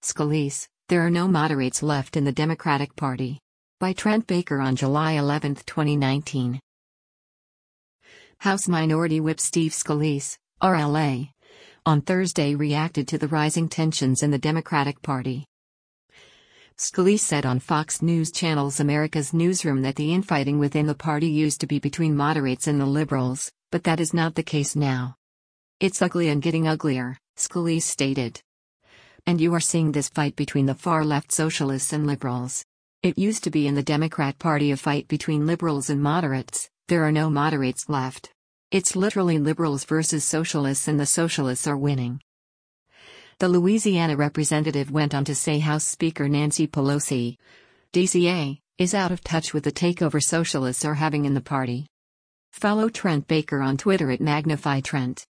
Scalise, there are no moderates left in the Democratic Party. By Trent Baker on July 11, 2019. House Minority Whip Steve Scalise, RLA, on Thursday reacted to the rising tensions in the Democratic Party. Scalise said on Fox News Channel's America's Newsroom that the infighting within the party used to be between moderates and the liberals, but that is not the case now. It's ugly and getting uglier, Scalise stated. And you are seeing this fight between the far-left socialists and liberals. It used to be in the Democrat Party a fight between liberals and moderates. There are no moderates left. It's literally liberals versus socialists, and the socialists are winning. The Louisiana representative went on to say House Speaker Nancy Pelosi, DCA, is out of touch with the takeover socialists are having in the party. Follow Trent Baker on Twitter at MagnifyTrent.